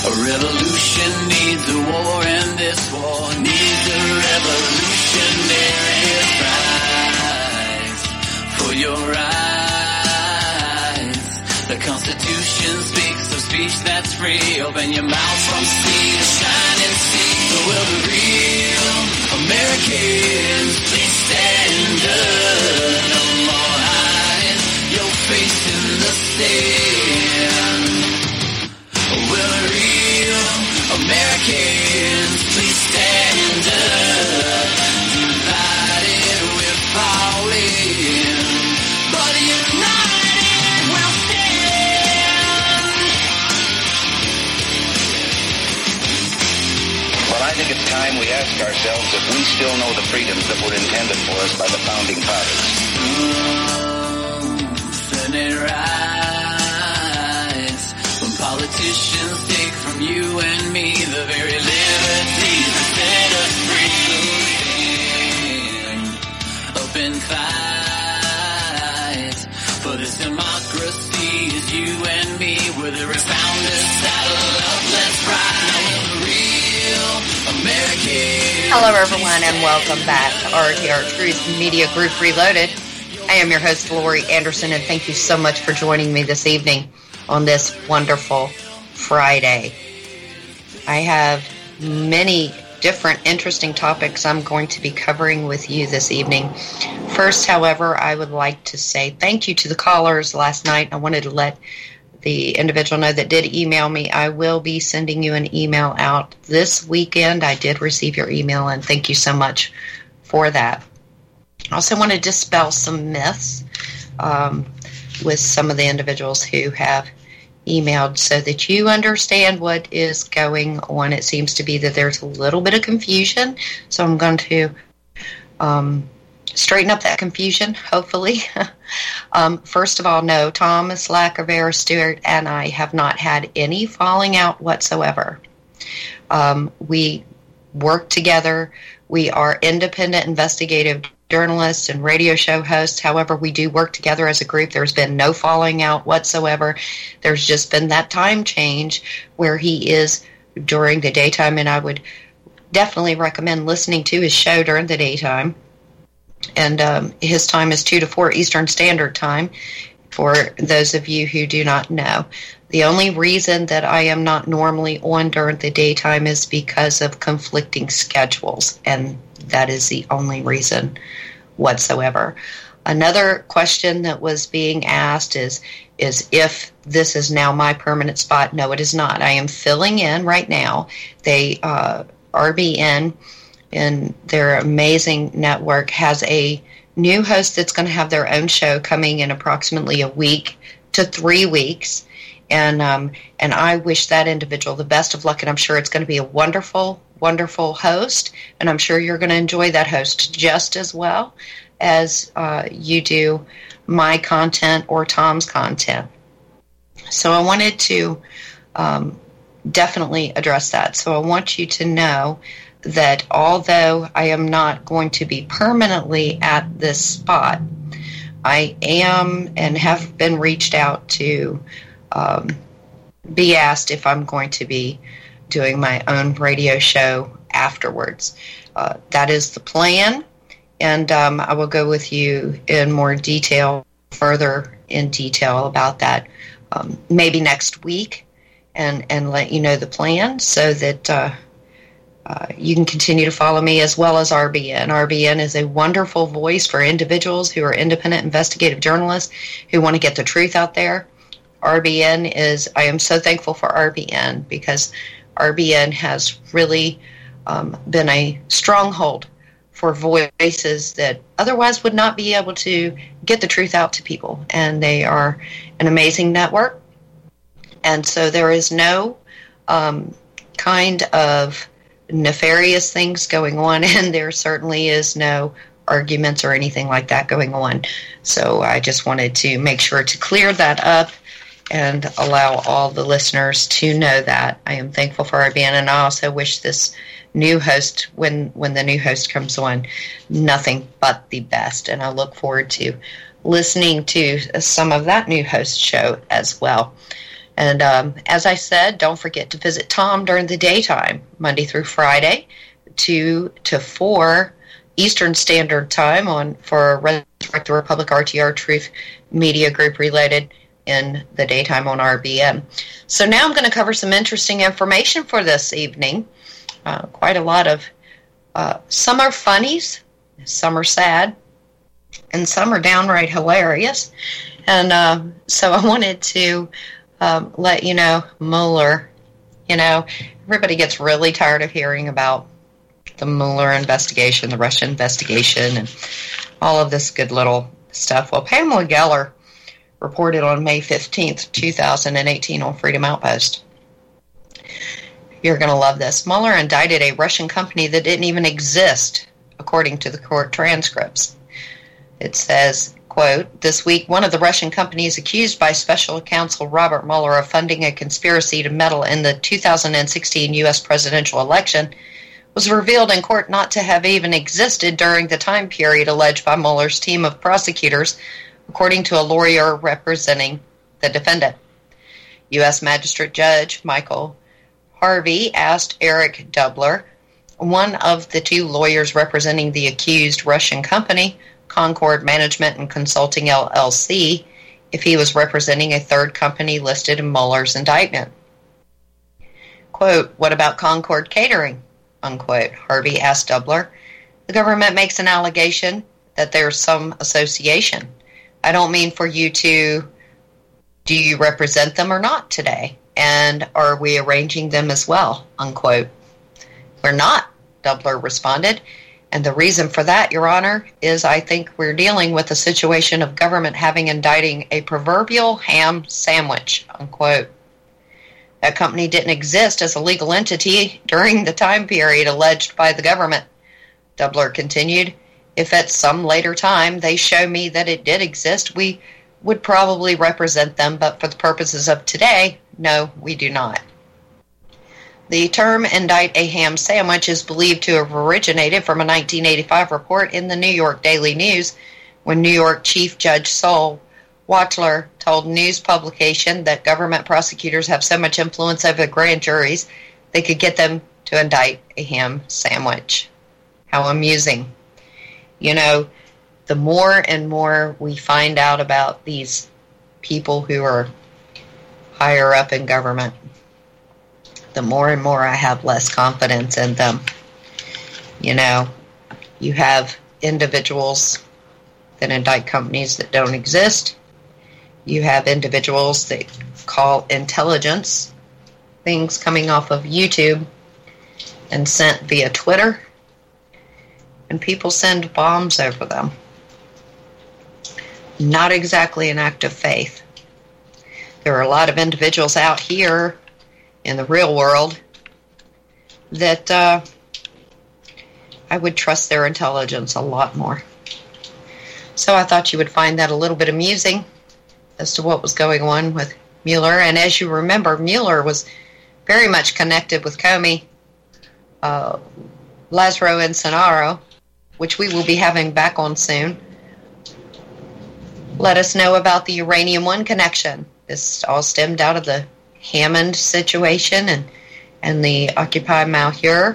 A revolution needs a war, and this war needs a revolutionary prize for your eyes. The Constitution speaks of speech that's free. Open your mouth from sea to shining sea. Will the real Americans please stand up? No more hiding your face in the sand. Will the real Americans please stand up? Divided we're falling, but united we'll stand. Well, I think it's time we ask ourselves if we still know the freedoms that were intended for us by the founding fathers. Senate rise when politicians take from you and me the very liberties that set us free. Up and fight for this democracy is you and me. We're the resounding saddle up. Let's ride. Real American. Hello, everyone, and welcome back to RTR Truth Media Group Reloaded. I am your host, Lori Anderson, and thank you so much for joining me this evening on this wonderful Friday. I have many different interesting topics I'm going to be covering with you this evening. First, however, I would like to say thank you to the callers last night. I wanted to let the individual know that did email me. I will be sending you an email out this weekend. I did receive your email, and thank you so much for that. I also want to dispel some myths with some of the individuals who have emailed so that you understand what is going on. It seems to be that there's a little bit of confusion, so I'm going to straighten up that confusion, hopefully. First of all, no, Thomas Lacavera Stewart and I have not had any falling out whatsoever. We work together. We are independent investigative journalists and radio show hosts. However, we do work together as a group. There's been no falling out whatsoever. There's just been that time change where he is during the daytime, and I would definitely recommend listening to his show during the daytime. And his time is 2 to 4 Eastern Standard Time, for those of you who do not know. The only reason that I am not normally on during the daytime is because of conflicting schedules, and that is the only reason whatsoever. Another question that was being asked is if this is now my permanent spot. No, it is not. I am filling in right now. They, RBN, and their amazing network, has a new host that's going to have their own show coming in approximately a week to 3 weeks. And I wish that individual the best of luck, and I'm sure it's going to be a wonderful, wonderful host, and I'm sure you're going to enjoy that host just as well as you do my content or Tom's content. So I wanted to definitely address that. So I want you to know that although I am not going to be permanently at this spot, I am and have been reached out to be asked if I'm going to be doing my own radio show afterwards. That is the plan, and I will go with you in more detail, further in detail about that maybe next week, and let you know the plan so that you can continue to follow me, as well as RBN. RBN is a wonderful voice for individuals who are independent investigative journalists who want to get the truth out there. RBN is, I am so thankful for RBN, because RBN has really been a stronghold for voices that otherwise would not be able to get the truth out to people. And they are an amazing network. And so there is no kind of nefarious things going on, and there certainly is no arguments or anything like that going on. So I just wanted to make sure to clear that up and allow all the listeners to know that. I am thankful for RBN, and I also wish this new host, when the new host comes on, nothing but the best. And I look forward to listening to some of that new host show as well. And as I said, don't forget to visit Tom during the daytime, Monday through Friday, 2 to 4 Eastern Standard Time for Resurrect the Republic RTR Truth Media Group related in the daytime on RBN. So now I'm going to cover some interesting information for this evening. Quite a lot of, some are funnies, some are sad, and some are downright hilarious. And so I wanted to let you know, Mueller, everybody gets really tired of hearing about the Mueller investigation, the Russia investigation, and all of this good little stuff. Well, Pamela Geller reported on May 15th, 2018 on Freedom Outpost. You're going to love this. Mueller indicted a Russian company that didn't even exist, according to the court transcripts. It says, quote, this week, one of the Russian companies accused by Special Counsel Robert Mueller of funding a conspiracy to meddle in the 2016 U.S. presidential election was revealed in court not to have even existed during the time period alleged by Mueller's team of prosecutors, according to a lawyer representing the defendant. U.S. Magistrate Judge Michael Harvey asked Eric Dubler, one of the two lawyers representing the accused Russian company, Concord Management and Consulting LLC, if he was representing a third company listed in Mueller's indictment. Quote, what about Concord Catering? Unquote. Harvey asked Dubler. The government makes an allegation that there's some association. I don't mean for you to, do you represent them or not today? And are we arranging them as well? Unquote. We're not, Dubler responded. And the reason for that, Your Honor, is I think we're dealing with a situation of government having indicting a proverbial ham sandwich, unquote. That company didn't exist as a legal entity during the time period alleged by the government. Dubler continued, if at some later time they show me that it did exist, we would probably represent them, but for the purposes of today, no, we do not. The term indict a ham sandwich is believed to have originated from a 1985 report in the New York Daily News when New York Chief Judge Saul Watler told news publication that government prosecutors have so much influence over grand juries they could get them to indict a ham sandwich. How amusing. The more and more we find out about these people who are higher up in government, the more and more I have less confidence in them. You have individuals that indict companies that don't exist. You have individuals that call intelligence things coming off of YouTube and sent via Twitter, and people send bombs over them. Not exactly an act of faith. There are a lot of individuals out here in the real world that I would trust their intelligence a lot more. So I thought you would find that a little bit amusing as to what was going on with Mueller. And as you remember, Mueller was very much connected with Comey, Lazaro Insonaro, which we will be having back on soon. Let us know about the Uranium One connection. This all stemmed out of the Hammond situation and the Occupy Malheur.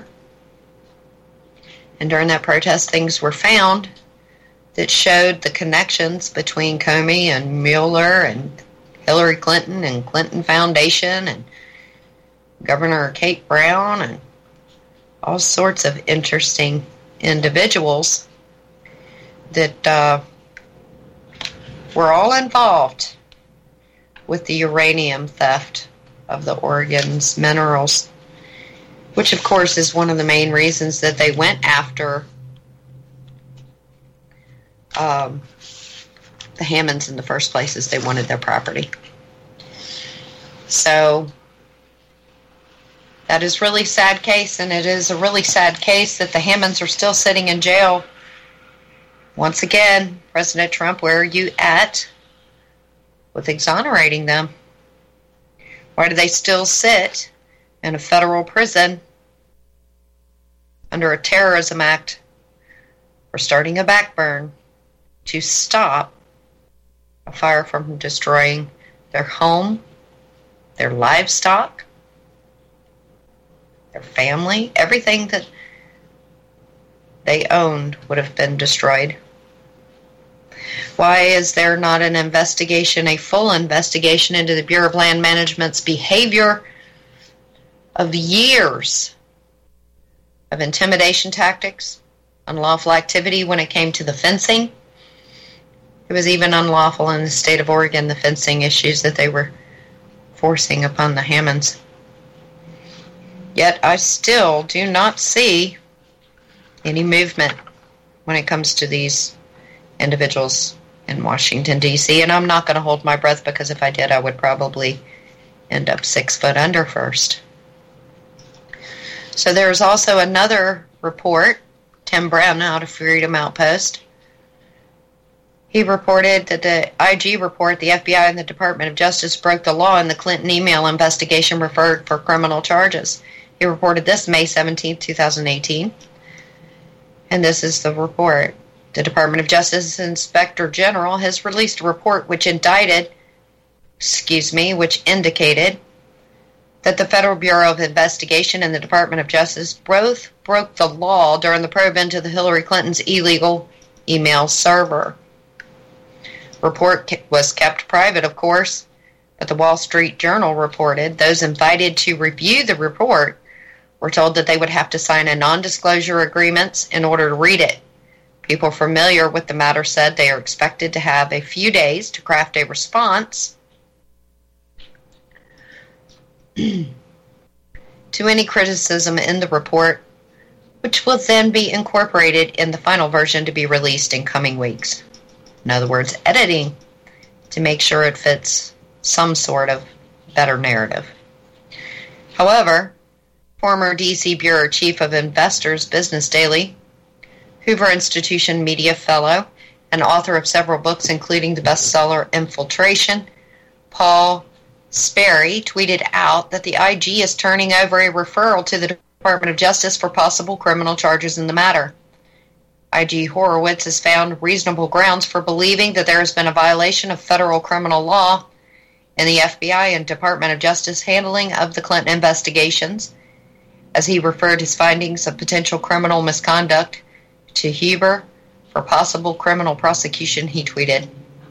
And during that protest, things were found that showed the connections between Comey and Mueller and Hillary Clinton and Clinton Foundation and Governor Kate Brown and all sorts of interesting individuals that were all involved with the uranium theft of the Oregon's minerals, which of course is one of the main reasons that they went after the Hammonds in the first place, is they wanted their property. So that is a really sad case, and it is a really sad case that the Hammonds are still sitting in jail. Once again, President Trump, where are you at with exonerating them? Why do they still sit in a federal prison under a terrorism act for starting a backburn to stop a fire from destroying their home, their livestock, their family, everything that they owned would have been destroyed. Why is there not an investigation, a full investigation into the Bureau of Land Management's behavior of years of intimidation tactics, unlawful activity when it came to the fencing? It was even unlawful in the state of Oregon, the fencing issues that they were forcing upon the Hammonds. Yet I still do not see any movement when it comes to these individuals in Washington, D.C., and I'm not going to hold my breath, because if I did, I would probably end up 6 foot under first. So there's also another report, Tim Brown out of Freedom Outpost. He reported that the IG report, the FBI and the Department of Justice broke the law in the Clinton email investigation referred for criminal charges. He reported this May 17, 2018. And this is the report. The Department of Justice Inspector General has released a report which indicated that the Federal Bureau of Investigation and the Department of Justice both broke the law during the probe into the Hillary Clinton's illegal email server. Report was kept private, of course, but the Wall Street Journal reported those invited to review the report were told that they would have to sign a non-disclosure agreements in order to read it. People familiar with the matter said they are expected to have a few days to craft a response to any criticism in the report, which will then be incorporated in the final version to be released in coming weeks. In other words, editing to make sure it fits some sort of better narrative. However, former D.C. Bureau Chief of Investors Business Daily, Hoover Institution Media Fellow, and author of several books including the bestseller Infiltration, Paul Sperry, tweeted out that the IG is turning over a referral to the Department of Justice for possible criminal charges in the matter. IG Horowitz has found reasonable grounds for believing that there has been a violation of federal criminal law in the FBI and Department of Justice handling of the Clinton investigations, as he referred his findings of potential criminal misconduct to Hoover for possible criminal prosecution. He tweeted.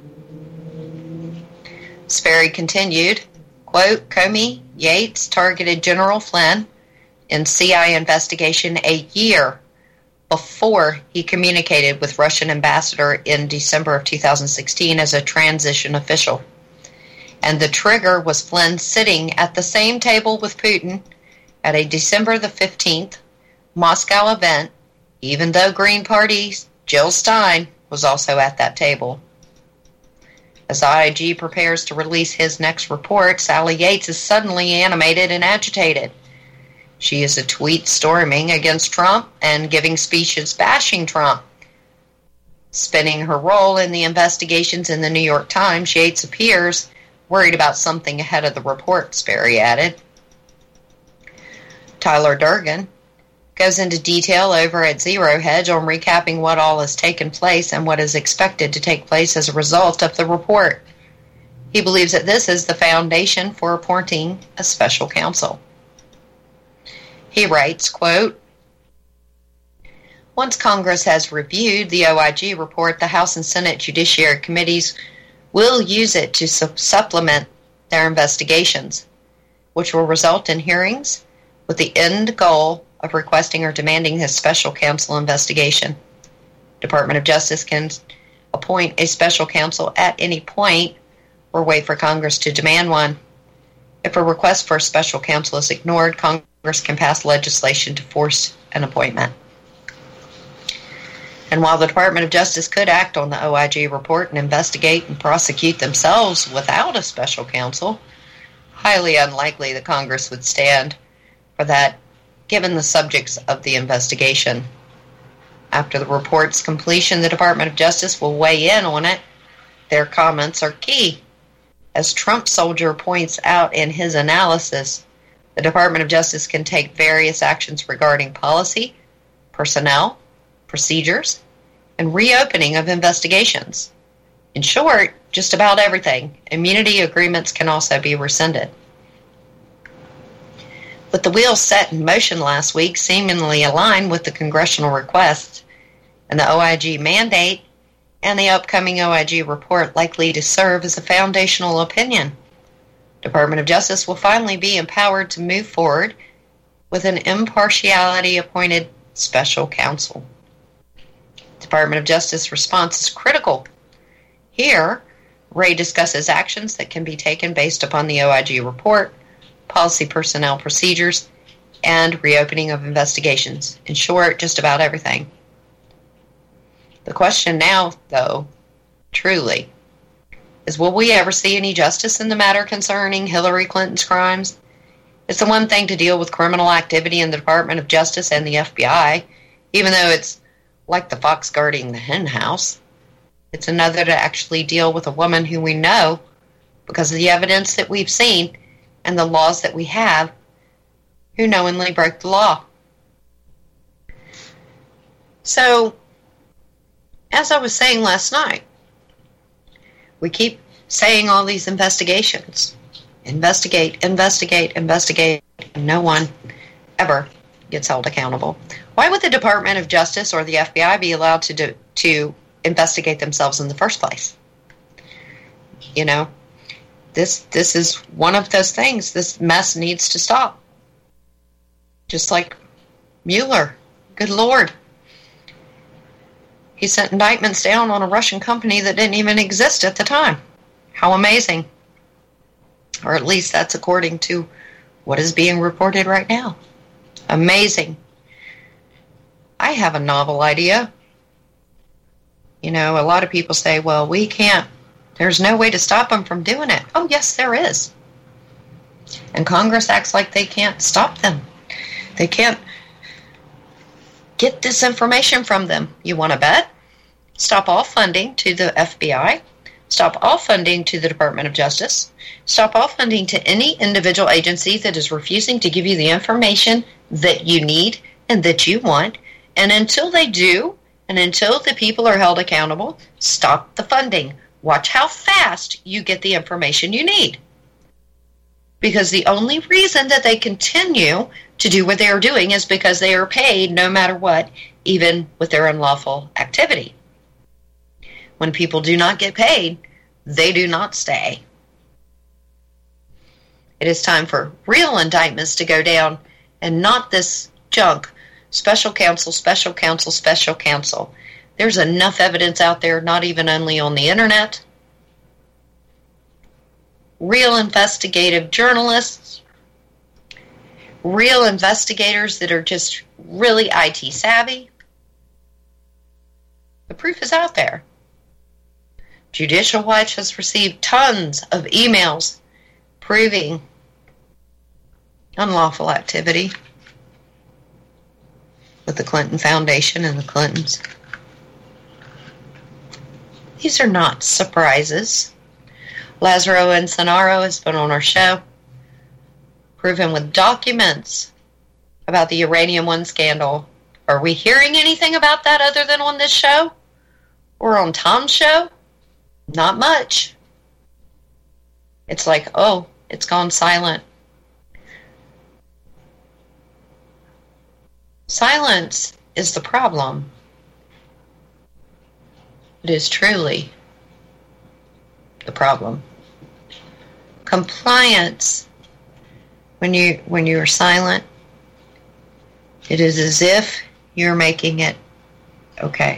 Sperry continued, quote, Comey Yates targeted General Flynn in CI investigation a year before he communicated with Russian ambassador in December of 2016 as a transition official. And the trigger was Flynn sitting at the same table with Putin at a December the 15th Moscow event, even though Green Party's Jill Stein was also at that table. As IG prepares to release his next report, Sally Yates is suddenly animated and agitated. She is a tweet storming against Trump and giving speeches bashing Trump. Spinning her role in the investigations in the New York Times, Yates appears worried about something ahead of the report, Sperry added. Tyler Durgan goes into detail over at Zero Hedge on recapping what all has taken place and what is expected to take place as a result of the report. He believes that this is the foundation for appointing a special counsel. He writes, quote, once Congress has reviewed the OIG report, the House and Senate Judiciary Committees will use it to supplement their investigations, which will result in hearings with the end goal of requesting or demanding a special counsel investigation. Department of Justice can appoint a special counsel at any point or wait for Congress to demand one. If a request for a special counsel is ignored, Congress can pass legislation to force an appointment. And while the Department of Justice could act on the OIG report and investigate and prosecute themselves without a special counsel, highly unlikely that Congress would stand for that, given the subjects of the investigation. After the report's completion, the Department of Justice will weigh in on it. Their comments are key. As Trump Soldier points out in his analysis, the Department of Justice can take various actions regarding policy, personnel, procedures, and reopening of investigations. In short, just about everything. Immunity agreements can also be rescinded. With the wheels set in motion last week, seemingly aligned with the congressional request and the OIG mandate, and the upcoming OIG report likely to serve as a foundational opinion, Department of Justice will finally be empowered to move forward with an impartiality-appointed special counsel. Department of Justice response is critical. Here, Ray discusses actions that can be taken based upon the OIG report, policy, personnel, procedures, and reopening of investigations. In short, just about everything. The question now, though, truly, is will we ever see any justice in the matter concerning Hillary Clinton's crimes? It's the one thing to deal with criminal activity in the Department of Justice and the FBI, even though it's like the fox guarding the hen house. It's another to actually deal with a woman who we know, because of the evidence that we've seen and the laws that we have, who knowingly broke the law. So, as I was saying last night, we keep saying all these investigations. Investigate, investigate, investigate, and no one ever gets held accountable. Why would the Department of Justice or the FBI be allowed to investigate themselves in the first place? You know, this is one of those things. This mess needs to stop. Just like Mueller. Good Lord. He sent indictments down on a Russian company that didn't even exist at the time. How amazing. Or at least that's according to what is being reported right now. Amazing. I have a novel idea. You know, a lot of people say, well, we can't, there's no way to stop them from doing it. Oh, yes, there is. And Congress acts like they can't stop them. They can't get this information from them. You want to bet? Stop all funding to the FBI. Stop all funding to the Department of Justice. Stop all funding to any individual agency that is refusing to give you the information that you need and that you want. And until they do, and until the people are held accountable, stop the funding. Watch how fast you get the information you need. Because the only reason that they continue to do what they are doing is because they are paid no matter what, even with their unlawful activity. When people do not get paid, they do not stay. It is time for real indictments to go down and not this junk. Special counsel, special counsel, special counsel. There's enough evidence out there, not even only on the internet. Real investigative journalists, real investigators that are just really IT savvy. The proof is out there. Judicial Watch has received tons of emails proving unlawful activity with the Clinton Foundation and the Clintons. These are not surprises. Lazaro Encenaro has been on our show, proven with documents about the Uranium One scandal. Are we hearing anything about that other than on this show? Or on Tom's show? Not much. It's like, oh, it's gone silent. Silence is the problem. It is truly the problem. Compliance. When you're silent, it is as if you're making it okay.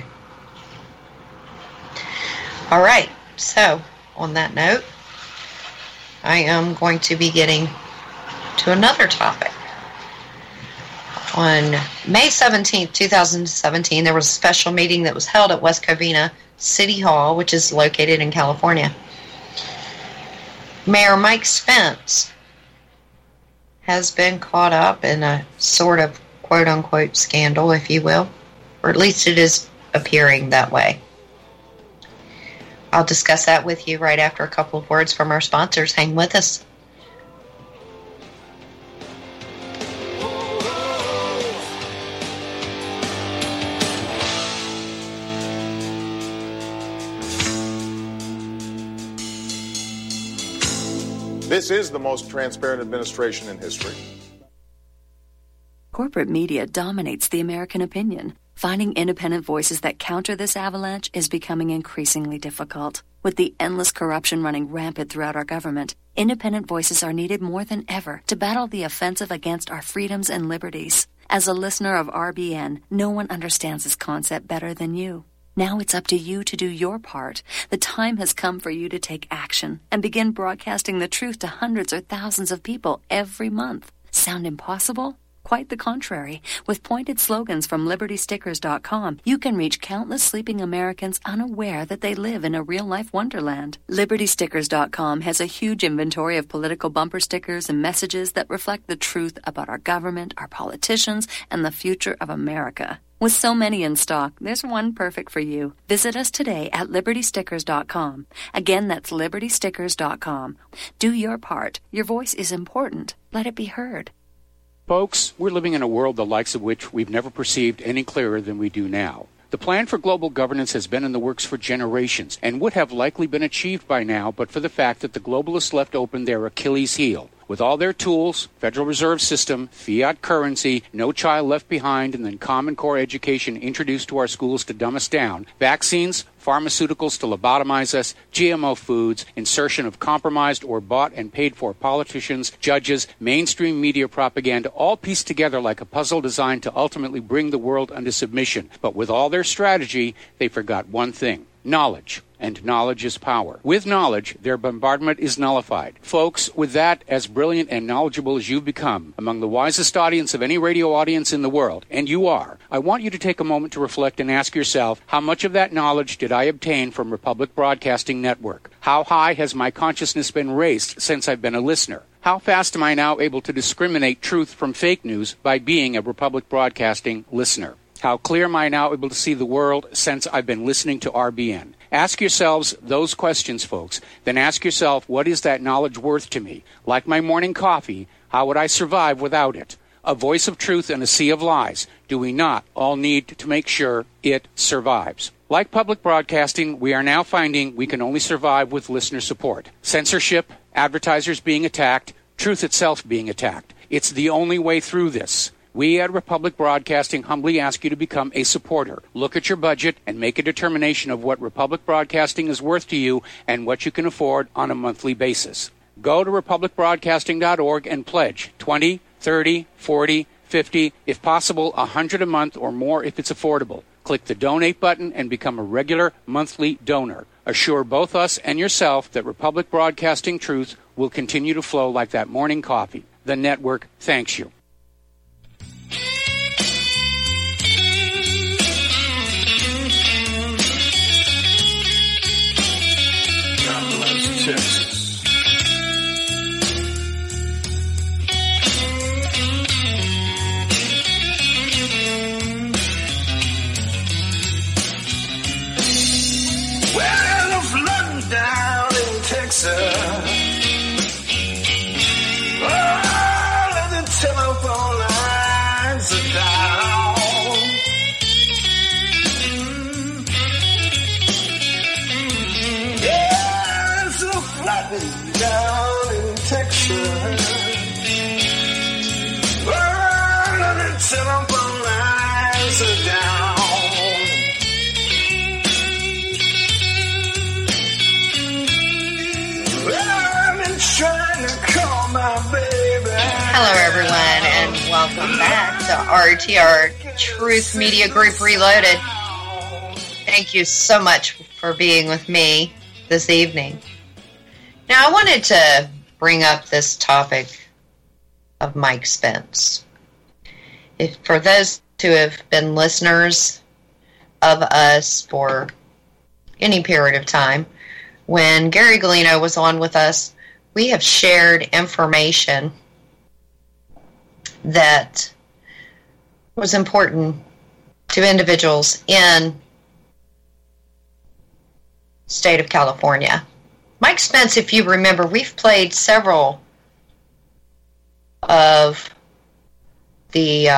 All right. So, on that note, I am going to be getting to another topic. On May 17th, 2017, there was a special meeting that was held at West Covina City Hall, which is located in California. Mayor Mike Spence has been caught up in a sort of quote-unquote scandal, if you will, or at least it is appearing that way. I'll discuss that with you right after a couple of words from our sponsors. Hang with us. This is the most transparent administration in history. Corporate media dominates the American opinion. Finding independent voices that counter this avalanche is becoming increasingly difficult. With the endless corruption running rampant throughout our government, independent voices are needed more than ever to battle the offensive against our freedoms and liberties. As a listener of RBN, no one understands this concept better than you. Now it's up to you to do your part. The time has come for you to take action and begin broadcasting the truth to hundreds or thousands of people every month. Sound impossible? Quite the contrary. With pointed slogans from LibertyStickers.com, you can reach countless sleeping Americans unaware that they live in a real-life wonderland. LibertyStickers.com has a huge inventory of political bumper stickers and messages that reflect the truth about our government, our politicians, and the future of America. With so many in stock, there's one perfect for you. Visit us today at LibertyStickers.com. Again, that's LibertyStickers.com. Do your part. Your voice is important. Let it be heard. Folks, we're living in a world the likes of which we've never perceived any clearer than we do now. The plan for global governance has been in the works for generations and would have likely been achieved by now but for the fact that the globalists left open their Achilles heel. With all their tools, Federal Reserve System, fiat currency, no child left behind, and then Common Core education introduced to our schools to dumb us down, vaccines, pharmaceuticals to lobotomize us, GMO foods, insertion of compromised or bought and paid for politicians, judges, mainstream media propaganda, all pieced together like a puzzle designed to ultimately bring the world under submission. But with all their strategy, they forgot one thing: knowledge. And knowledge is power. With knowledge, their bombardment is nullified. Folks, with that, as brilliant and knowledgeable as you've become, among the wisest audience of any radio audience in the world, and you are, I want you to take a moment to reflect and ask yourself, how much of that knowledge did I obtain from Republic Broadcasting Network? How high has my consciousness been raised since I've been a listener? How fast am I now able to discriminate truth from fake news by being a Republic Broadcasting listener? How clear am I now able to see the world since I've been listening to RBN? Ask yourselves those questions, folks. Then ask yourself, what is that knowledge worth to me? Like my morning coffee, how would I survive without it? A voice of truth in a sea of lies. Do we not all need to make sure it survives? Like public broadcasting, we are now finding we can only survive with listener support. Censorship, advertisers being attacked, truth itself being attacked. It's the only way through this. We at Republic Broadcasting humbly ask you to become a supporter. Look at your budget and make a determination of what Republic Broadcasting is worth to you and what you can afford on a monthly basis. Go to republicbroadcasting.org and pledge $20, $30, $40, $50, if possible, $100 a month or more if it's affordable. Click the donate button and become a regular monthly donor. Assure both us and yourself that Republic Broadcasting truth will continue to flow like that morning coffee. The network thanks you. Texas. Well, I'm flooding down in Texas. Oh, the telephone lines are down. Yeah, it's a flooding down in Texas. Oh, the telephone lines are down. Trying to call my baby. Hello, everyone, and welcome back to RTR Truth Media Group Reloaded. Thank you so much for being with me this evening. Now, I wanted to bring up this topic of Mike Spence. For those who have been listeners of us for any period of time, when Gary Galino was on with us, we have shared information that was important to individuals in the state of California. Mike Spence, if you remember, we've played several of the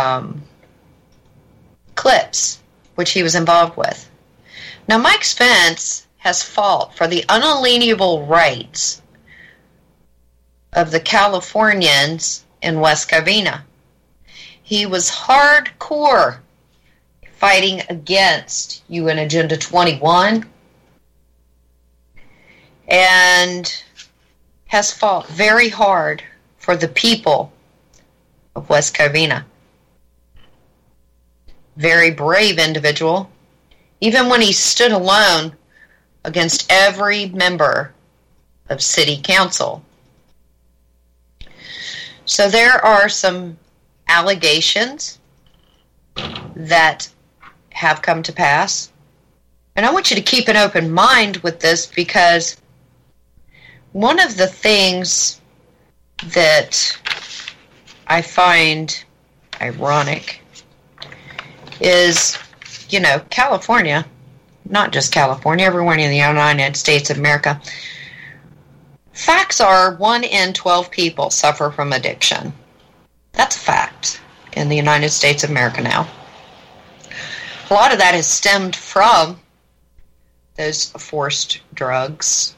clips which he was involved with. Now, Mike Spence has fought for the unalienable rights of the Californians in West Covina. he was hardcore fighting against UN Agenda 21 and has fought very hard for the people of West Covina. Very brave individual, even when he stood alone against every member of city council. So there are some allegations that have come to pass. And I want you to keep an open mind with this, because one of the things that I find ironic is, California, not just California, everywhere in the United States of America, facts are 1 in 12 people suffer from addiction. That's a fact in the United States of America now. A lot of that has stemmed from those forced drugs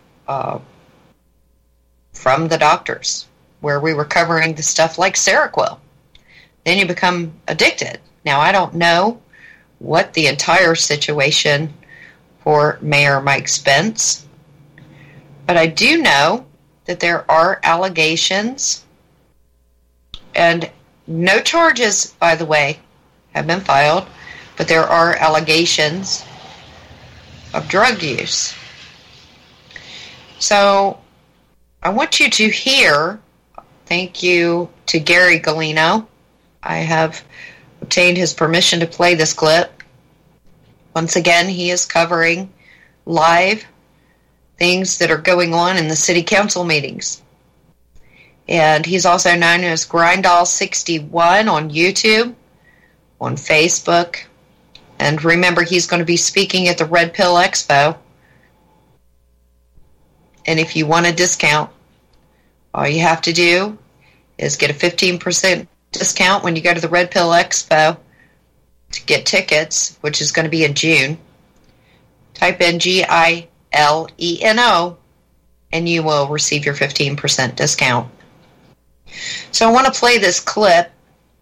from the doctors, where we were covering the stuff like Seroquel. Then you become addicted. Now, I don't know what the entire situation for Mayor Mike Spence, but I do know that there are allegations, and no charges, by the way, have been filed, but there are allegations of drug use. So I want you to hear, thank you to Gary Galino. I have obtained his permission to play this clip. Once again, he is covering live things that are going on in the city council meetings. And he's also known as Grindall61 on YouTube, on Facebook. And remember, he's going to be speaking at the Red Pill Expo. And if you want a discount, all you have to do is get a 15% discount when you go to the Red Pill Expo to get tickets, which is going to be in June. Type in GILENO and you will receive your 15% discount. So I want to play this clip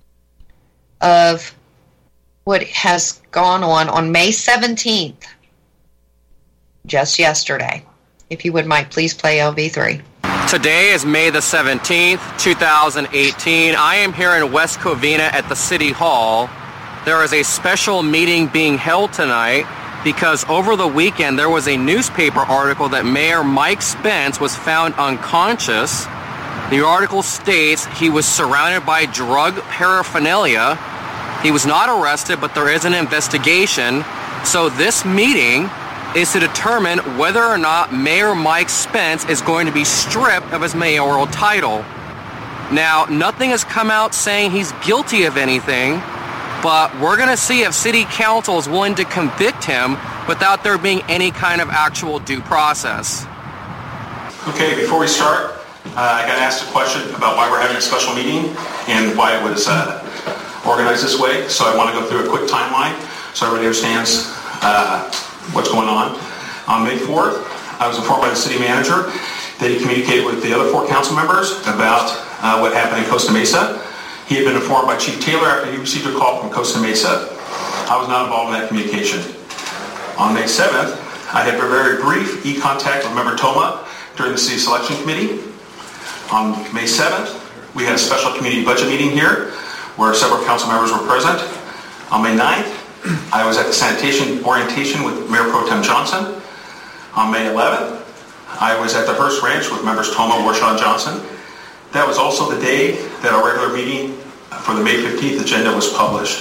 of what has gone on May 17th, just yesterday. If you would, Mike, please play LV3. Today is May the 17th, 2018. I am here in West Covina at the City Hall. There is a special meeting being held tonight because over the weekend there was a newspaper article that Mayor Mike Spence was found unconscious. The article states he was surrounded by drug paraphernalia. He was not arrested, but there is an investigation. So this meeting is to determine whether or not Mayor Mike Spence is going to be stripped of his mayoral title. Now, nothing has come out saying he's guilty of anything, but we're going to see if City Council is willing to convict him without there being any kind of actual due process. Okay, before we start, I got asked a question about why we're having a special meeting and why it was organized this way. So I want to go through a quick timeline so everybody understands what's going on. On May 4th, I was informed by the city manager that he communicated with the other 4 council members about what happened in Costa Mesa. He had been informed by Chief Taylor after he received a call from Costa Mesa. I was not involved in that communication. On May 7th, I had a very brief e-contact with Member Toma during the City Selection Committee. On May 7th, we had a special community budget meeting here where several council members were present. On May 9th, I was at the sanitation orientation with Mayor Pro Tem Johnson. On May 11th, I was at the Hearst Ranch with members Toma, Warshaw, and Johnson. That was also the day that our regular meeting for the May 15th agenda was published.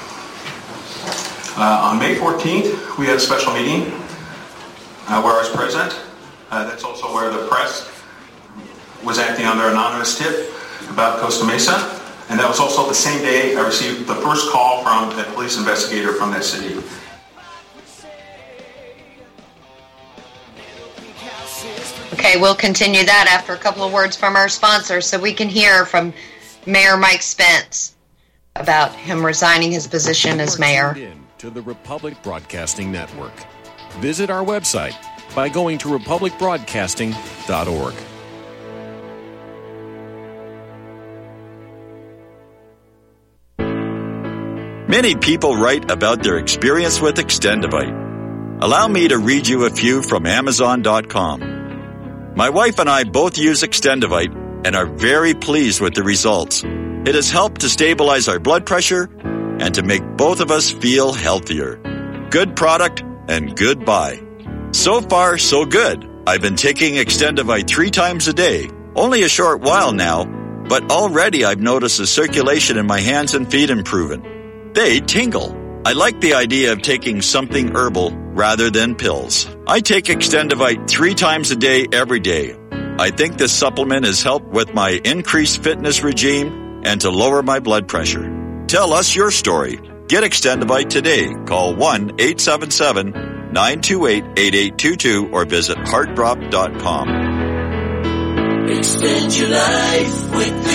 On May 14th, we had a special meeting where I was present. That's also where the press was acting on their anonymous tip about Costa Mesa. And that was also the same day I received the first call from a police investigator from that city. Okay, we'll continue that after a couple of words from our sponsor so we can hear from Mayor Mike Spence about him resigning his position as mayor. Tuned in to the Republic Broadcasting Network. Visit our website by going to republicbroadcasting.org. Many people write about their experience with Extendivite. Allow me to read you a few from Amazon.com. My wife and I both use Extendivite and are very pleased with the results. It has helped to stabilize our blood pressure and to make both of us feel healthier. Good product and good buy. So far, so good. I've been taking Extendivite 3 times a day. Only a short while now, but already I've noticed the circulation in my hands and feet improving. They tingle. I like the idea of taking something herbal rather than pills. I take Extendivite 3 times a day every day. I think this supplement has helped with my increased fitness regime and to lower my blood pressure. Tell us your story. Get Extendivite today. Call 1-877-928-8822 or visit heartdrop.com. Extend your life with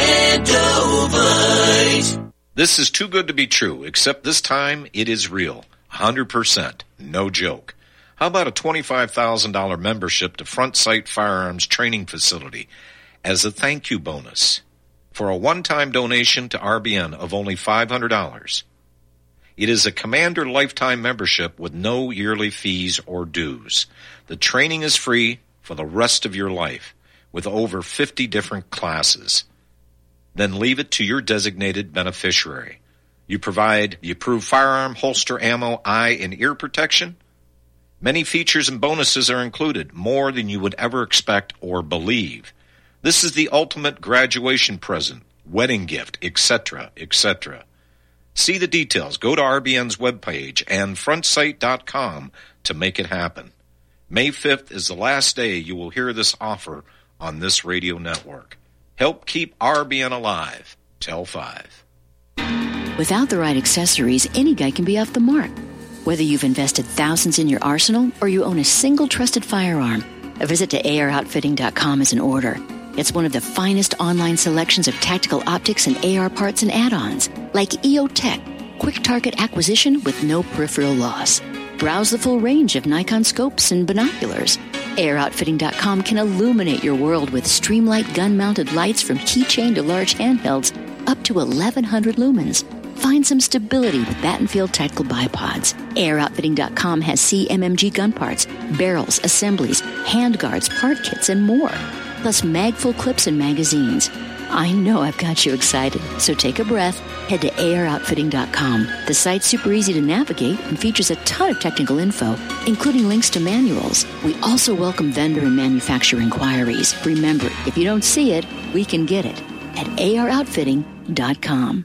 Extendivite. This is too good to be true, except this time it is real. 100%. No joke. How about a $25,000 membership to Front Sight Firearms Training Facility as a thank you bonus for a one-time donation to RBN of only $500? It is a Commander lifetime membership with no yearly fees or dues. The training is free for the rest of your life with over 50 different classes. Then leave it to your designated beneficiary. You provide the approved firearm, holster, ammo, eye, and ear protection. Many features and bonuses are included, more than you would ever expect or believe. This is the ultimate graduation present, wedding gift, etc., etc. See the details. Go to RBN's webpage and frontsight.com to make it happen. May 5th is the last day you will hear this offer on this radio network. Help keep RBN alive. Tell 5. Without the right accessories, any guy can be off the mark. Whether you've invested thousands in your arsenal or you own a single trusted firearm, a visit to AROutfitting.com is in order. It's one of the finest online selections of tactical optics and AR parts and add-ons, like EOTech, quick target acquisition with no peripheral loss. Browse the full range of Nikon scopes and binoculars. AROutfitting.com can illuminate your world with Streamlight gun-mounted lights from keychain to large handhelds up to 1,100 lumens. Find some stability with Battenfield Tactical Bipods. AirOutfitting.com has CMMG gun parts, barrels, assemblies, handguards, part kits, and more. Plus mag-full clips and magazines. I know I've got you excited, so take a breath. Head to AirOutfitting.com. The site's super easy to navigate and features a ton of technical info, including links to manuals. We also welcome vendor and manufacturer inquiries. Remember, if you don't see it, we can get it at AirOutfitting.com.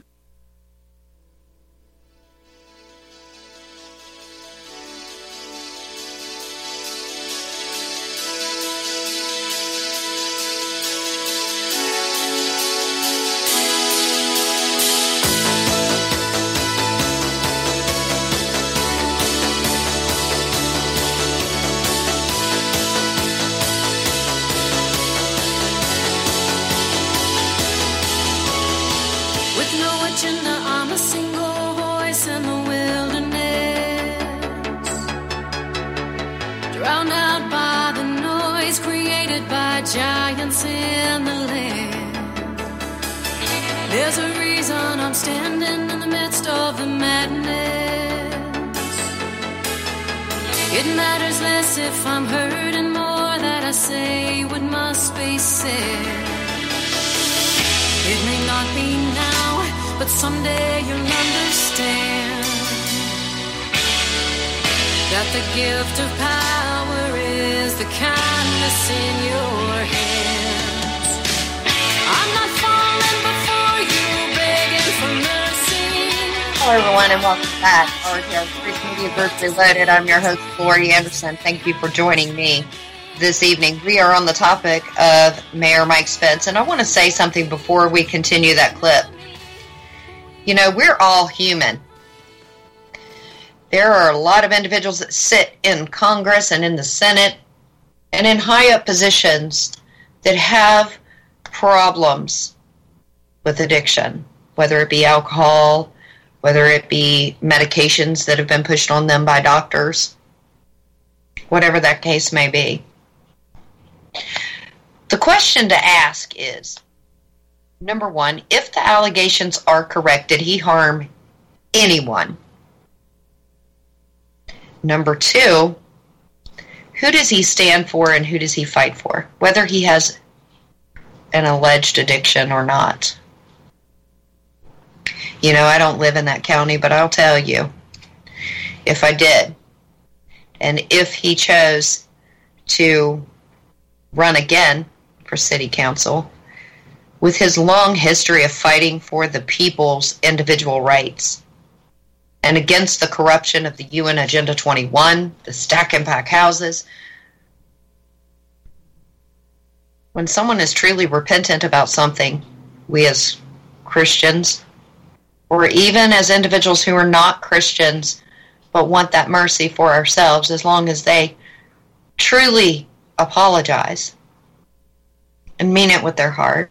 Reloaded. I'm your host, Lori Anderson. Thank you for joining me this evening. We are on the topic of Mayor Mike Spence, and I want to say something before we continue that clip. You know, we're all human. There are a lot of individuals that sit in Congress and in the Senate and in high up positions that have problems with addiction, whether it be alcohol, whether it be medications that have been pushed on them by doctors, whatever that case may be. The question to ask is, number one, if the allegations are correct, did he harm anyone. Number two, who does he stand for and who does he fight for, whether he has an alleged addiction or not? You know, I don't live in that county, but I'll tell you, if I did, and if he chose to run again for city council, with his long history of fighting for the people's individual rights and against the corruption of the UN Agenda 21, the stack and pack houses, when someone is truly repentant about something, we as Christians, or even as individuals who are not Christians but want that mercy for ourselves, as long as they truly apologize and mean it with their heart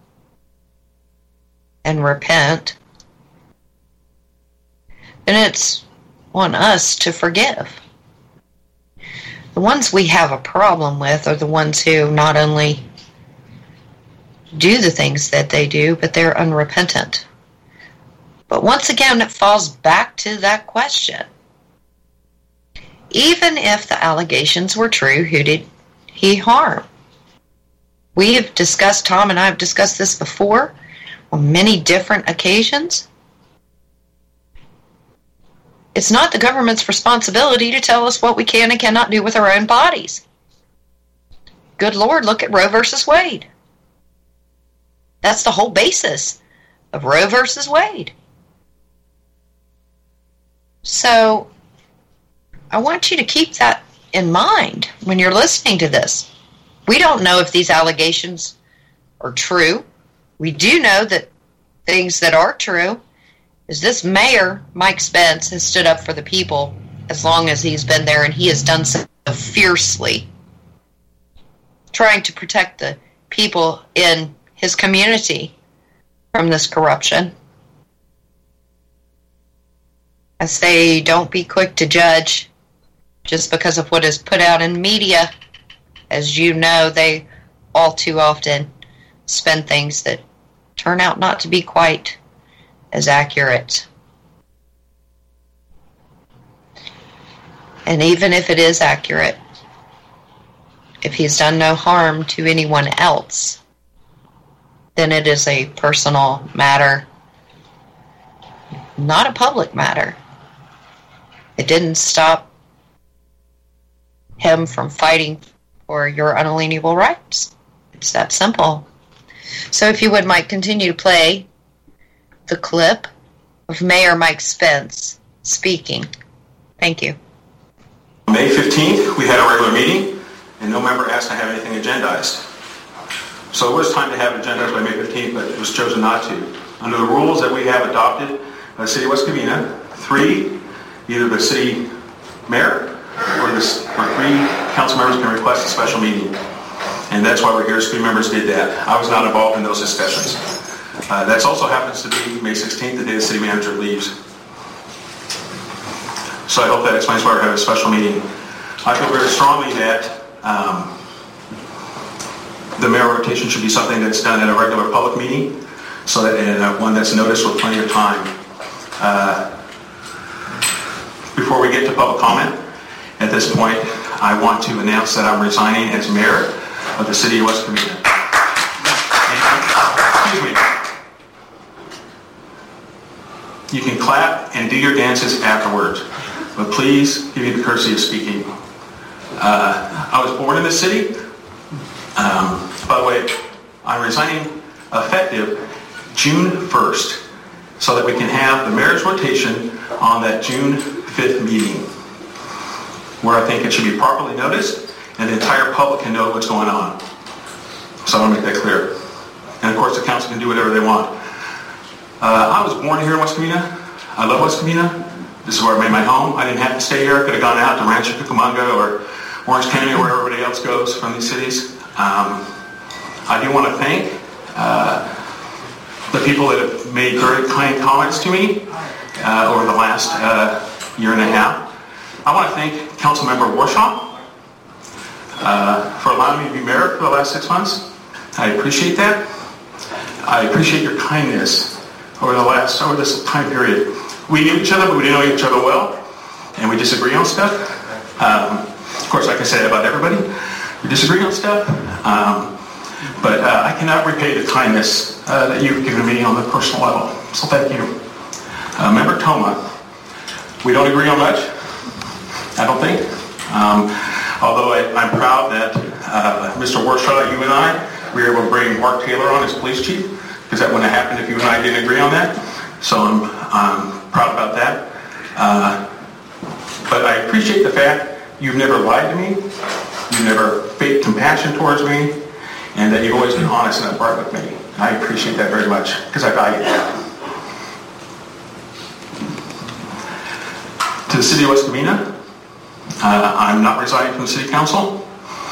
and repent, then it's on us to forgive. The ones we have a problem with are the ones who not only do the things that they do, but they're unrepentant. But once again, it falls back to that question. Even if the allegations were true, who did he harm? We have discussed, Tom and I have discussed this before on many different occasions. It's not the government's responsibility to tell us what we can and cannot do with our own bodies. Good Lord, look at Roe versus Wade. That's the whole basis of Roe versus Wade. So, I want you to keep that in mind when you're listening to this. We don't know if these allegations are true. We do know that things that are true is this mayor, Mike Spence, has stood up for the people as long as he's been there, and he has done so fiercely, trying to protect the people in his community from this corruption. I say, don't be quick to judge just because of what is put out in media. As you know, they all too often spin things that turn out not to be quite as accurate. And even if it is accurate, if he's done no harm to anyone else, then it is a personal matter, not a public matter. It didn't stop him from fighting for your unalienable rights. It's that simple. So if you would, Mike, continue to play the clip of Mayor Mike Spence speaking. Thank you. May 15th, we had a regular meeting, and no member asked to have anything agendized. So it was time to have it agendized by May 15th, but it was chosen not to. Under the rules that we have adopted by the City of West Covina, either the city mayor or 3 council members can request a special meeting. And that's why we're here, 3 members did that. I was not involved in those discussions. That also happens to be May 16th, the day the city manager leaves. So I hope that explains why we're having a special meeting. I feel very strongly that the mayor rotation should be something that's done at a regular public meeting, so that, and one that's noticed with plenty of time. Before we get to public comment, at this point, I want to announce that I'm resigning as mayor of the City of West Covina. Excuse me. You can clap and do your dances afterwards, but please give me the courtesy of speaking. I was born in the city. By the way, I'm resigning effective June 1st so that we can have the mayor's rotation on that June 5th meeting, where I think it should be properly noticed and the entire public can know what's going on. So I want to make that clear. And of course the council can do whatever they want. I was born here in West Covina. I love West Covina. This is where I made my home. I didn't have to stay here. I could have gone out to Rancho Cucamonga or Orange County or where everybody else goes from these cities. I do want to thank the people that have made very kind comments to me over the last year and a half. I want to thank Councilmember Warshaw for allowing me to be mayor for the last 6 months. I appreciate that. I appreciate your kindness over this time period. we knew each other, but we didn't know each other well, and we disagree on stuff. Of course, like I said about everybody, we disagree on stuff. But I cannot repay the kindness that you've given me on the personal level. So thank you. Member Toma, we don't agree on much, I don't think. Although I'm proud that Mr. Warshaw, you and I, we were able to bring Mark Taylor on as police chief, because that wouldn't have happened if you and I didn't agree on that. So I'm proud about that. But I appreciate the fact you've never lied to me, you've never faked compassion towards me, and that you've always been honest and upfront with me. I appreciate that very much, because I value that. To the City of West Covina, I'm not resigning from the City Council.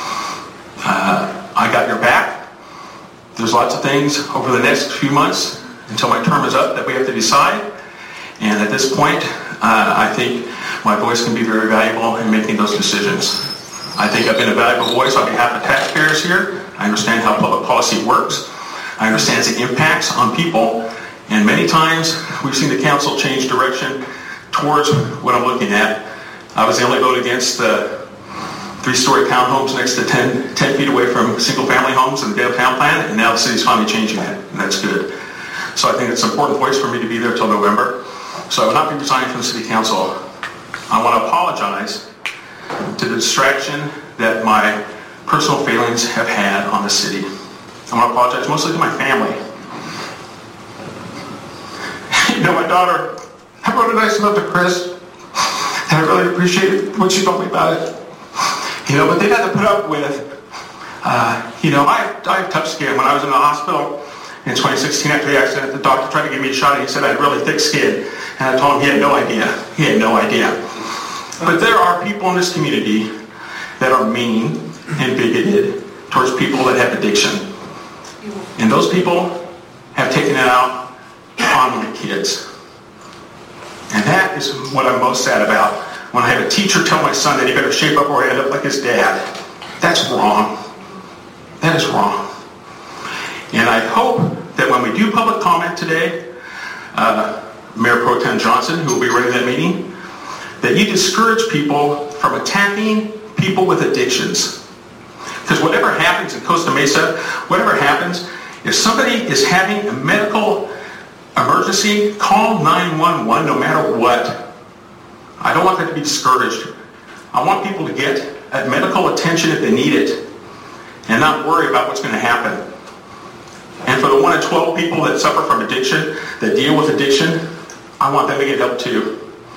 I got your back. There's lots of things over the next few months until my term is up that we have to decide. And at this point, I think my voice can be very valuable in making those decisions. I think I've been a valuable voice on behalf of taxpayers here. I understand how public policy works. I understand the impacts on people. And many times we've seen the council change direction towards what I'm looking at. I was the only vote against the 3-story townhomes next to 10 feet away from single-family homes in the downtown plan, and now the city's finally changing that, and that's good. So I think it's an important voice for me to be there till November. So I will not be resigning from the City Council. I want to apologize to the distraction that my personal failings have had on the city. I want to apologize mostly to my family. You know, my daughter, I wrote a nice note to Chris, and I really appreciated what she told me about it. You know, but they had to put up with, you know, I have tough skin. When I was in the hospital in 2016 after the accident, the doctor tried to give me a shot, and he said I had really thick skin. And I told him he had no idea. He had no idea. But there are people in this community that are mean and bigoted towards people that have addiction. And those people have taken it out on my kids. And that is what I'm most sad about. When I have a teacher tell my son that he better shape up or end up like his dad. That's wrong. That is wrong. And I hope that when we do public comment today, Mayor Pro Tem Johnson, who will be running that meeting, that you discourage people from attacking people with addictions. Because whatever happens in Costa Mesa, whatever happens, if somebody is having a medical emergency, call 911 no matter what. I don't want that to be discouraged. I want people to get medical attention if they need it and not worry about what's going to happen. And for the 1 in 12 people that suffer from addiction, that deal with addiction, I want them to get help too.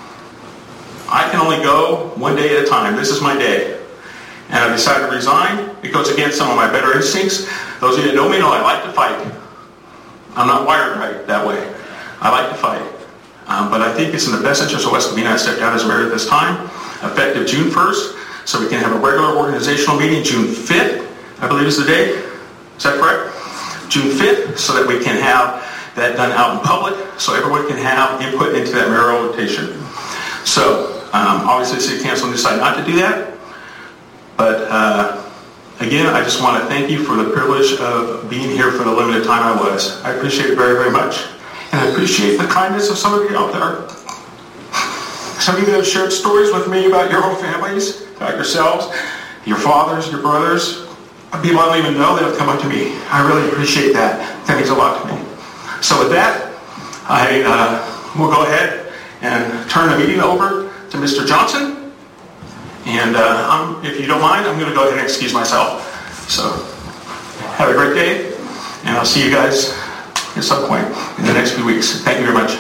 I can only go one day at a time. This is my day. And I decided to resign. It goes against some of my better instincts. Those of you that know me know I like to fight. I'm not wired right that way. I like to fight. But I think it's in the best interest of West Covina I step down as mayor at this time, effective June 1st, so we can have a regular organizational meeting June 5th, I believe is the day. Is that correct? June 5th, so that we can have that done out in public, so everyone can have input into that mayoral rotation. So, obviously the City Council decided not to do that, but again, I just want to thank you for the privilege of being here for the limited time I was. I appreciate it very, very much. And I appreciate the kindness of some of you out there. Some of you that have shared stories with me about your own families, about yourselves, your fathers, your brothers, people I don't even know that have come up to me. I really appreciate that. That means a lot to me. So with that, I will go ahead and turn the meeting over to Mr. Johnson. And if you don't mind, I'm going to go ahead and excuse myself. So have a great day, and I'll see you guys at some point in the next few weeks. Thank you very much.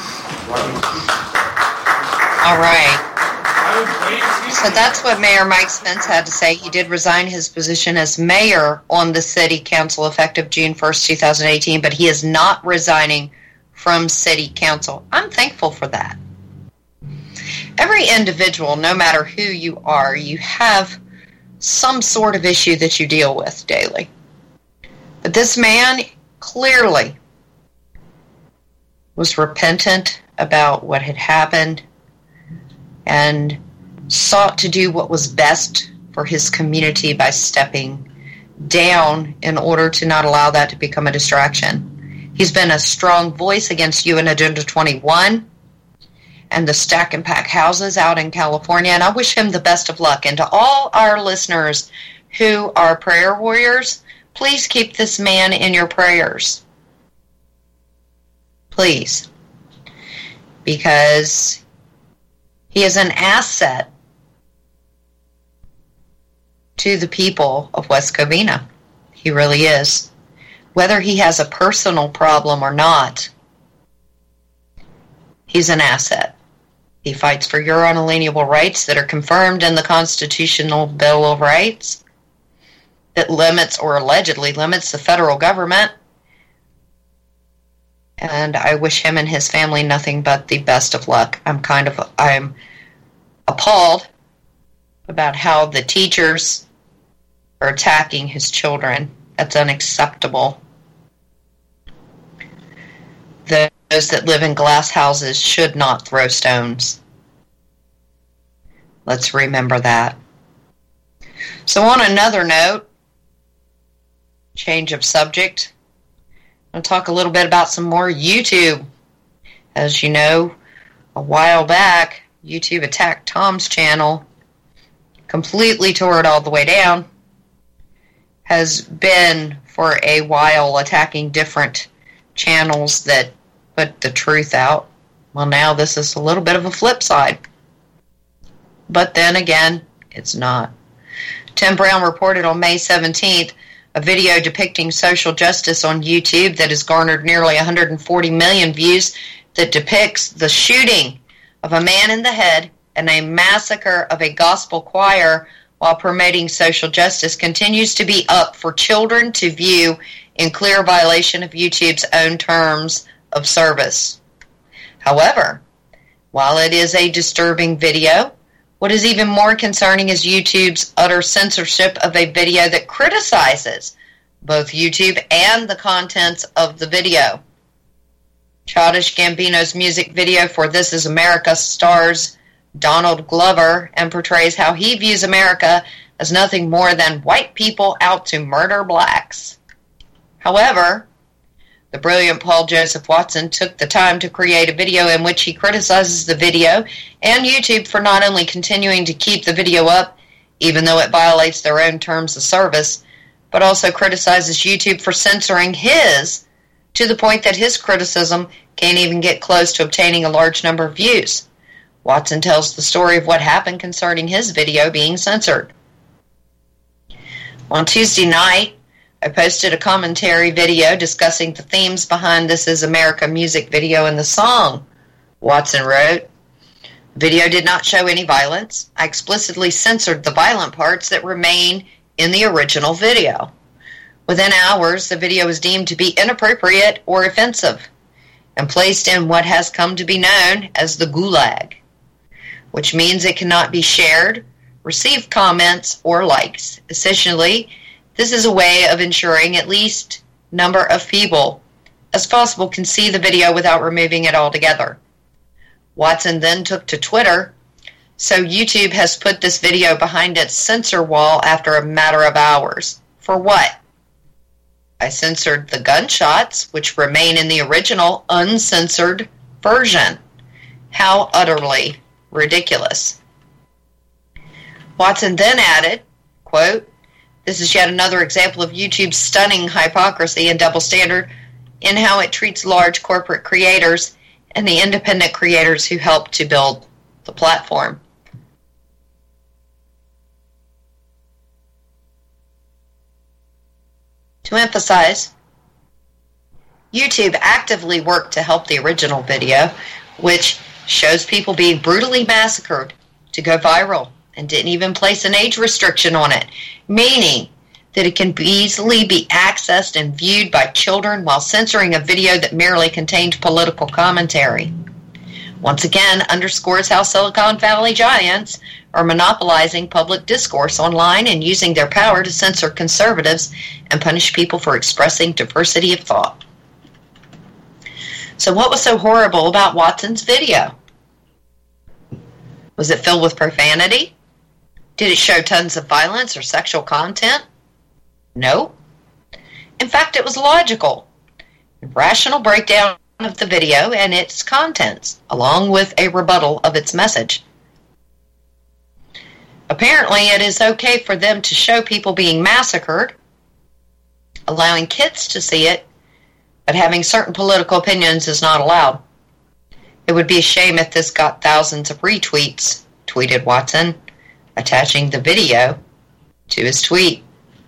All right. So that's what Mayor Mike Spence had to say. He did resign his position as mayor on the City Council effective June 1st, 2018, but he is not resigning from City Council. I'm thankful for that. Every individual, no matter who you are, you have some sort of issue that you deal with daily. But this man clearly was repentant about what had happened and sought to do what was best for his community by stepping down in order to not allow that to become a distraction. He's been a strong voice against UN Agenda 21. and the stack and pack houses out in California, and I wish him the best of luck. And to all our listeners who are prayer warriors, please keep this man in your prayers. Please. Because he is an asset to the people of West Covina. He really is. Whether he has a personal problem or not, he's an asset. He fights for your unalienable rights that are confirmed in the Constitutional Bill of Rights that limits or allegedly limits the federal government. And I wish him and his family nothing but the best of luck. I'm appalled about how the teachers are attacking his children. That's unacceptable. Those that live in glass houses should not throw stones. Let's remember that. So on another note, change of subject, I'll talk a little bit about some more YouTube. As you know, a while back, YouTube attacked Tom's channel, completely tore it all the way down, has been for a while attacking different channels that put the truth out. Well, now this is a little bit of a flip side. But then again, it's not. Tim Brown reported on May 17th a video depicting social justice on YouTube that has garnered nearly 140 million views that depicts the shooting of a man in the head and a massacre of a gospel choir while promoting social justice continues to be up for children to view in clear violation of YouTube's own terms of service. However, while it is a disturbing video, what is even more concerning is YouTube's utter censorship of a video that criticizes both YouTube and the contents of the video. Childish Gambino's music video for This Is America stars Donald Glover and portrays how he views America as nothing more than white people out to murder blacks. However, the brilliant Paul Joseph Watson took the time to create a video in which he criticizes the video and YouTube for not only continuing to keep the video up, even though it violates their own terms of service, but also criticizes YouTube for censoring his, to the point that his criticism can't even get close to obtaining a large number of views. Watson tells the story of what happened concerning his video being censored. On Tuesday night, I posted a commentary video discussing the themes behind This Is America music video and the song. Watson wrote, "The video did not show any violence. I explicitly censored the violent parts that remain in the original video. Within hours, the video was deemed to be inappropriate or offensive and placed in what has come to be known as the Gulag, which means it cannot be shared, receive comments, or likes. Essentially, this is a way of ensuring at least number of people as possible can see the video without removing it altogether." Watson then took to Twitter, so YouTube has put this video behind its censor wall after a matter of hours. For what? I censored the gunshots, which remain in the original uncensored version. How utterly ridiculous. Watson then added, quote, "This is yet another example of YouTube's stunning hypocrisy and double standard in how it treats large corporate creators and the independent creators who help to build the platform." To emphasize, YouTube actively worked to help the original video, which shows people being brutally massacred, to go viral, and didn't even place an age restriction on it, meaning that it can easily be accessed and viewed by children while censoring a video that merely contained political commentary. Once again, underscores how Silicon Valley giants are monopolizing public discourse online and using their power to censor conservatives and punish people for expressing diversity of thought. So what was so horrible about Watson's video? Was it filled with profanity? Did it show tons of violence or sexual content? No. In fact, it was logical. A rational breakdown of the video and its contents, along with a rebuttal of its message. Apparently, it is okay for them to show people being massacred, allowing kids to see it, but having certain political opinions is not allowed. It would be a shame if this got thousands of retweets, tweeted Watson, attaching the video to his tweet.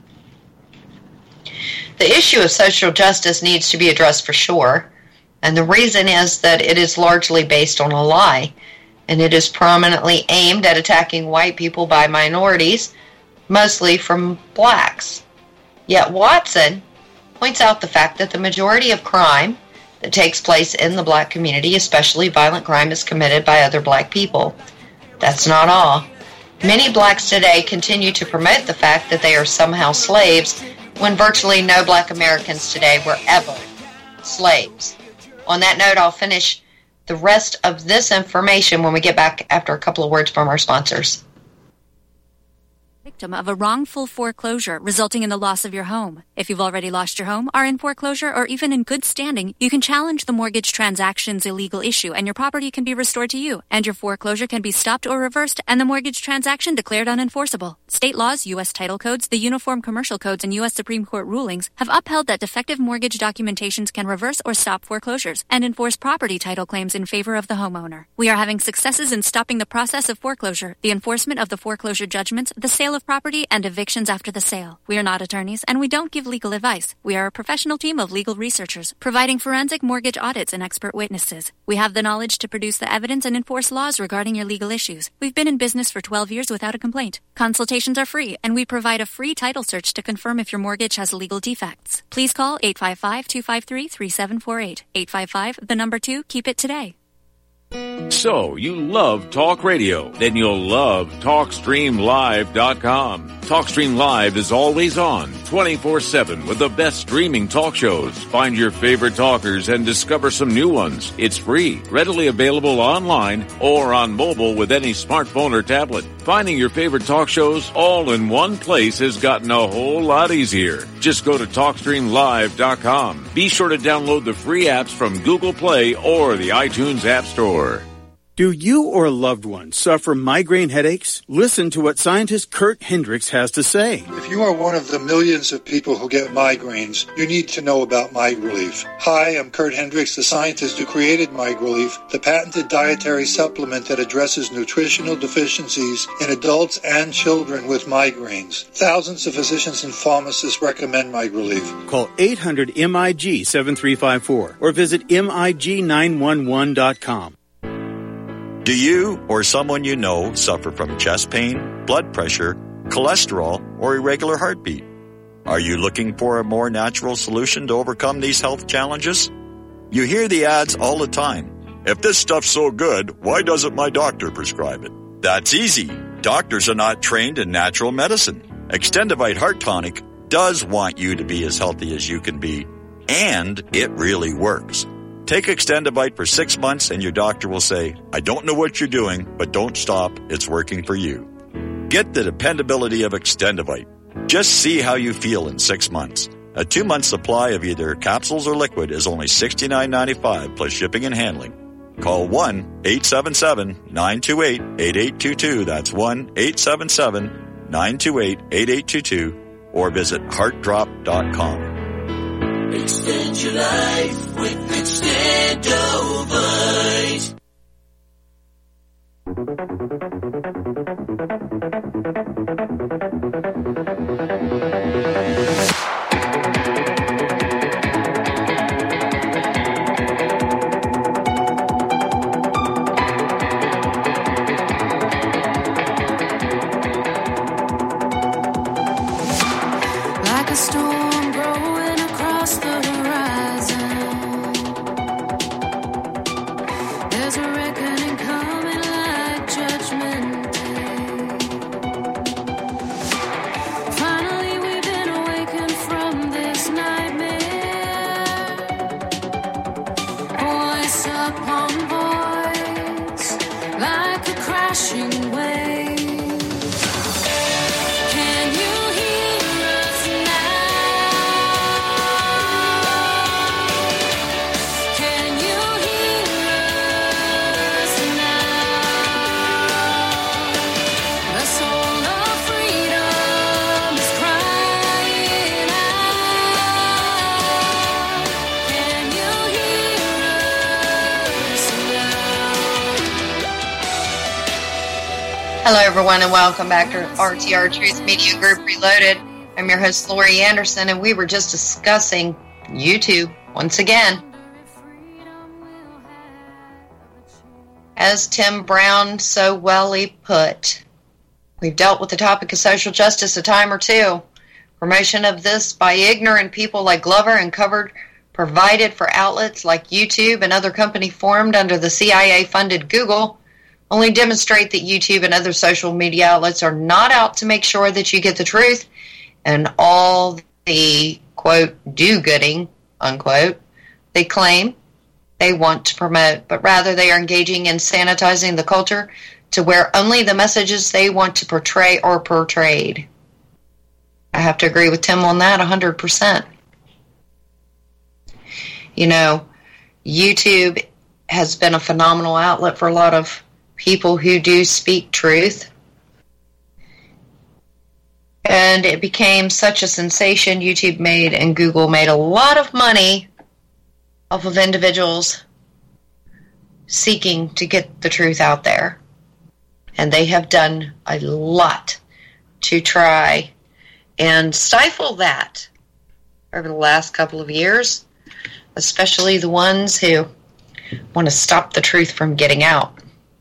The issue of social justice needs to be addressed for sure, and the reason is that it is largely based on a lie, and it is prominently aimed at attacking white people by minorities, mostly from blacks. Yet Watson points out the fact that the majority of crime that takes place in the black community, especially violent crime, is committed by other black people. That's not all. Many blacks today continue to promote the fact that they are somehow slaves, when virtually no black Americans today were ever slaves. On that note, I'll finish the rest of this information when we get back after a couple of words from our sponsors. Victim of a wrongful foreclosure resulting in the loss of your home. If you've already lost your home, are in foreclosure, or even in good standing, you can challenge the mortgage transaction's illegal issue and your property can be restored to you, and your foreclosure can be stopped or reversed and the mortgage transaction declared unenforceable. State laws, U.S. title codes, the Uniform Commercial Codes, and U.S. Supreme Court rulings have upheld that defective mortgage documentations can reverse or stop foreclosures and enforce property title claims in favor of the homeowner. We are having successes in stopping the process of foreclosure, the enforcement of the foreclosure judgments, the sale of property, and evictions after the sale. We are not attorneys, and we don't give legal advice. We are a professional team of legal researchers, providing forensic mortgage audits and expert witnesses. We have the knowledge to produce the evidence and enforce laws regarding your legal issues. We've been in business for 12 years without a complaint. Consultations are free, and we provide a free title search to confirm if your mortgage has legal defects. Please call 855-253-3748. 855, 2, keep it today. So, you love talk radio? Then you'll love TalkStreamLive.com. TalkStream Live is always on, 24/7, with the best streaming talk shows. Find your favorite talkers and discover some new ones. It's free, readily available online or on mobile with any smartphone or tablet. Finding your favorite talk shows all in one place has gotten a whole lot easier. Just go to TalkStreamLive.com. Be sure to download the free apps from Google Play or the iTunes App Store. Do you or a loved one suffer migraine headaches? Listen to what scientist Kurt Hendricks has to say. If you are one of the millions of people who get migraines, you need to know about MiGrelief. Hi, I'm Kurt Hendricks, the scientist who created MiGrelief, the patented dietary supplement that addresses nutritional deficiencies in adults and children with migraines. Thousands of physicians and pharmacists recommend MiGrelief. Call 800-MIG-7354 or visit MIG911.com. Do you or someone you know suffer from chest pain, blood pressure, cholesterol, or irregular heartbeat? Are you looking for a more natural solution to overcome these health challenges? You hear the ads all the time. If this stuff's so good, why doesn't my doctor prescribe it? That's easy. Doctors are not trained in natural medicine. Extendivite Heart Tonic does want you to be as healthy as you can be, and it really works. Take Extendivite for 6 months and your doctor will say, I don't know what you're doing, but don't stop. It's working for you. Get the dependability of Extendivite. Just see how you feel in 6 months. A 2-month supply of either capsules or liquid is only $69.95 plus shipping and handling. Call 1-877-928-8822. That's 1-877-928-8822 or visit heartdrop.com. Extend your life with Extendovite. Like a storm growing across the horizon, there's a reckoning coming like Judgment Day. Finally we've been awakened from this nightmare. Voice upon voice, like a crashing wave. Can you hear us now? Can you Hello, everyone, and welcome back to RTR Truth Media Group Reloaded. I'm your host, Lori Anderson, and we were just discussing YouTube once again. As Tim Brown so wellly put, we've dealt with the topic of social justice a time or two. Promotion of this by ignorant people like Glover and provided for outlets like YouTube and other company formed under the CIA-funded Google only demonstrate that YouTube and other social media outlets are not out to make sure that you get the truth and all the, quote, do-gooding, unquote, they claim they want to promote, but rather they are engaging in sanitizing the culture to where only the messages they want to portray are portrayed. I have to agree with Tim on that 100%. You know, YouTube has been a phenomenal outlet for a lot of people who do speak truth. And it became such a sensation. YouTube made and Google made a lot of money off of individuals seeking to get the truth out there. And they have done a lot to try and stifle that over the last couple of years, especially the ones who want to stop the truth from getting out.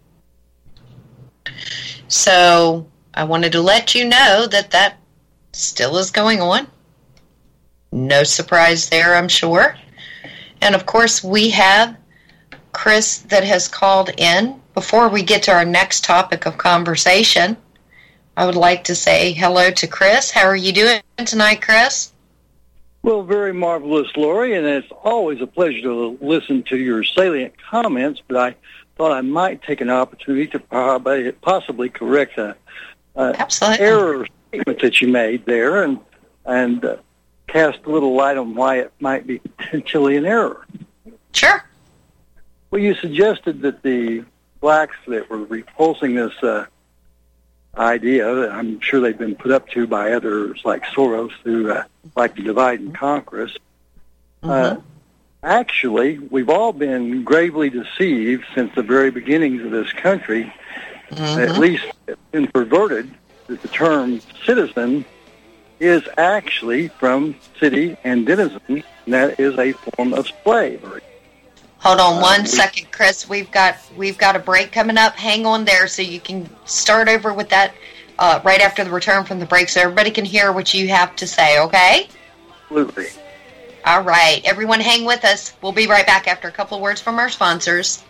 So I wanted to let you know that still is going on. No surprise there, I'm sure. And of course, we have Chris that has called in. Before we get to our next topic of conversation, I would like to say hello to Chris. How are you doing tonight, Chris? Well, very marvelous, Lori, and it's always a pleasure to listen to your salient comments, but I thought I might take an opportunity to possibly correct a error statement that you made there and cast a little light on why it might be potentially an error. Sure. Well, you suggested that the blacks that were repulsing this idea, that I'm sure they've been put up to by others like Soros who like to divide and conquer us. Actually, we've all been gravely deceived since the very beginnings of this country. At least it's been perverted that the term citizen is actually from city and denizen, and that is a form of slavery. Hold on one second, Chris. We've got a break coming up. Hang on there so you can start over with that right after the return from the break so everybody can hear what you have to say, okay? Absolutely. All right. Everyone hang with us. We'll be right back after a couple of words from our sponsors.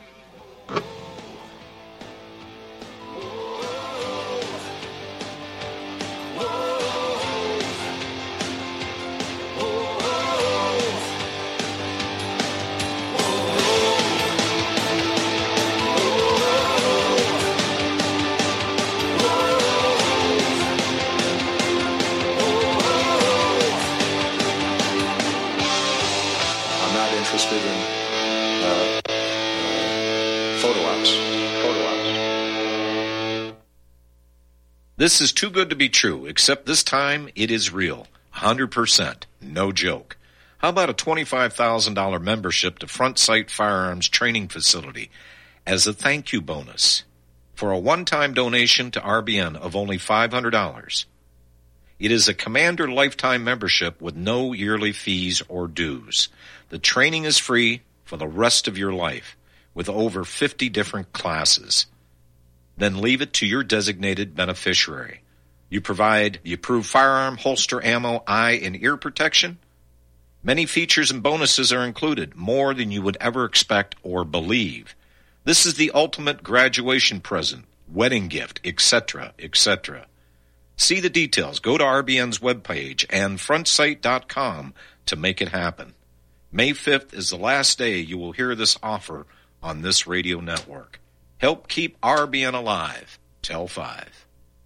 This is too good to be true, except this time it is real. 100%. No joke. How about a $25,000 membership to Front Sight Firearms Training Facility as a thank you bonus for a one-time donation to RBN of only $500? It is a Commander lifetime membership with no yearly fees or dues. The training is free for the rest of your life with over 50 different classes. Then leave it to your designated beneficiary. You provide the approved firearm, holster, ammo, eye, and ear protection. Many features and bonuses are included, more than you would ever expect or believe. This is the ultimate graduation present, wedding gift, etc., etc. See the details. Go to RBN's webpage and frontsight.com to make it happen. May 5th is the last day you will hear this offer on this radio network. Help keep RBN alive. Tell 5.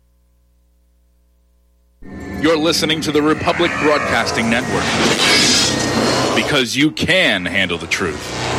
You're listening to the Republic Broadcasting Network. Because you can handle the truth.